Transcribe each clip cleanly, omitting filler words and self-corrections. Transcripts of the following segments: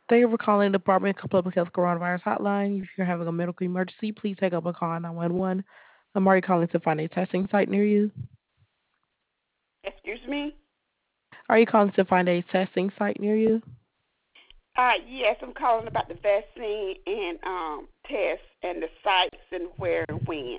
Thank you for calling the Department of Public Health Coronavirus Hotline. If you're having a medical emergency, please take up a call 911. I'm already calling to find a testing site near you. Excuse me? Are you calling to find a testing site near you? Yes, I'm calling about the vaccine and tests and the sites and where and when.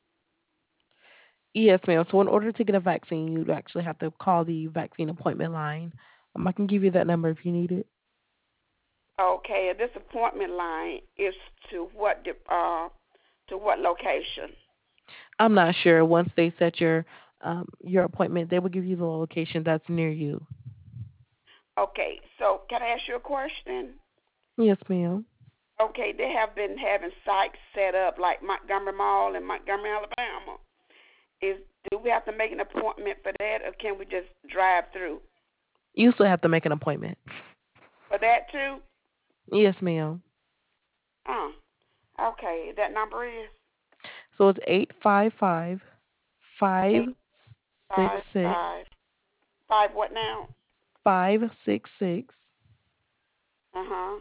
Yes, ma'am. So in order to get a vaccine, you'd actually have to call the vaccine appointment line. I can give you that number if you need it. Okay, and this appointment line is to to what location? I'm not sure. Once they set your appointment, they will give you the location that's near you. Okay, so can I ask you a question? Yes, ma'am. Okay, they have been having sites set up like Montgomery Mall in Montgomery, Alabama. Is Do we have to make an appointment for that, or can we just drive through You still have to make an appointment. for that too? Yes, ma'am. Oh, okay. That number is So it's 855 eight five five six six five five. What now? 566 Uh-huh.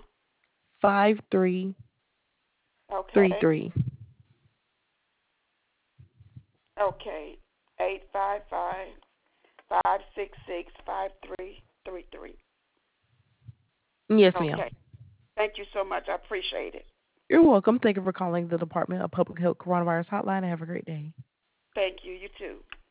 5333. Okay. Okay. 855 566 5333. Yes, ma'am. Okay. Thank you so much. I appreciate it. You're welcome. Thank you for calling the Department of Public Health Coronavirus Hotline. Have a great day. Thank you. You too.